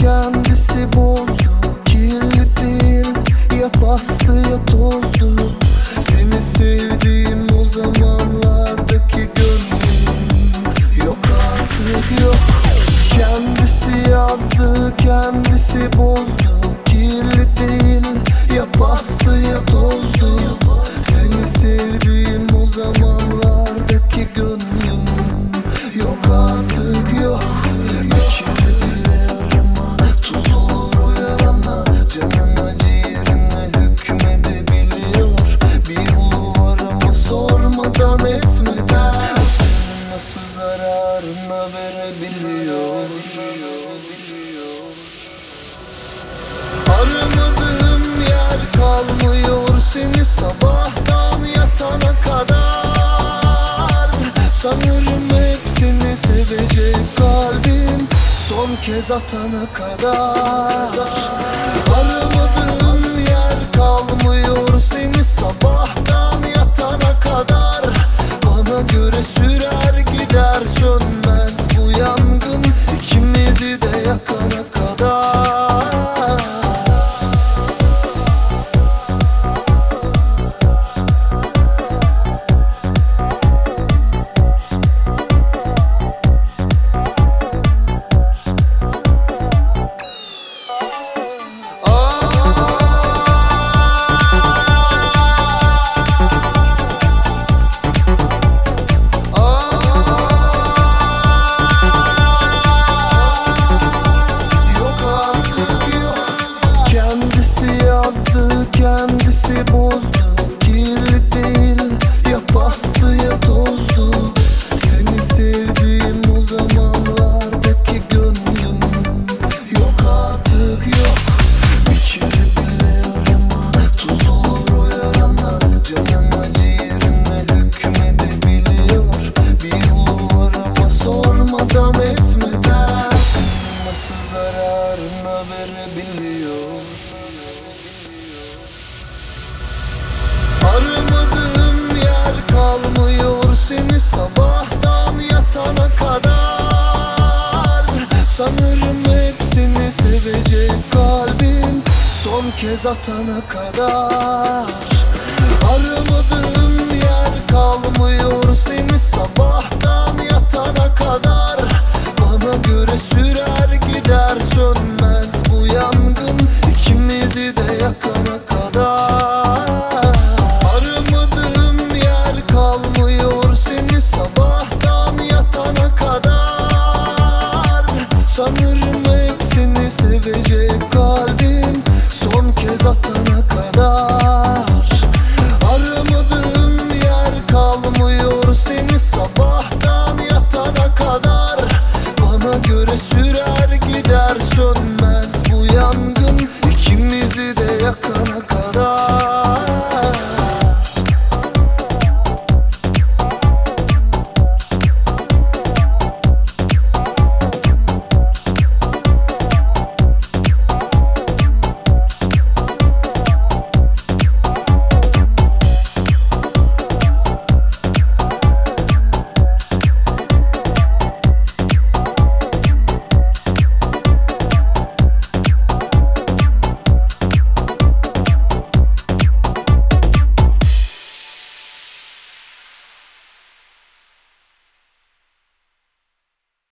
kendisi bozdu. Kirli değil, ya pastı ya tozdu. Seni sevdiğim o zamanlardaki gönlüm yok artık, yok. Kendisi yazdı, kendisi bozdu. Kirli değil, ya pastı ya tozdu. Seni sevdiğim o zamanlardaki gönlüm yok artık, yok. İçeri bile arama, tuz olur o yarana. Canına ciğerine hükmedebiliyor. Bir yolu var ama sormadan etmeden o senin nasıl zararına verebiliyor. Aramadığım yer kalmıyor seni sabahtan yatana kadar. Sanırım hepsini sevecek kalbim son kez atana kadar. Aramadığım yer kalmıyor seni sabahtan yatana kadar. Bana göre sürer gider sönmez bu yangın ikimizi de yakana kadar. Kendisi bozdu, kirli değil, ya pastı ya tozdu. Seni sevdiğim o zamanlardaki gönlüm yok artık, yok. İçeri bile arama, tuz olur o yarana. Canına ciğerine hükmedebiliyor. Bir yolu var ama sormadan etmeden senin nasıl zararına verebiliyor. Aramadığım yer kalmıyor seni sabahtan yatana kadar. Sanırım hepsini sevecek kalbim son kez atana kadar. Aramadığım yer kalmıyor seni sabahtan yatana kadar. Bana göre sürer gider sönmez bu yangın ikimizi de yakana kadar. Aramadığım yer kalmıyor seni sabahtan yatana kadar. Sanırım hepsini sevecek kalbim son kez atana kadar. Aramadığım yer kalmıyor seni sabahtan yatana kadar. Bana göre sürer gider sönmez bu yangın ikimizi de yakana kadar.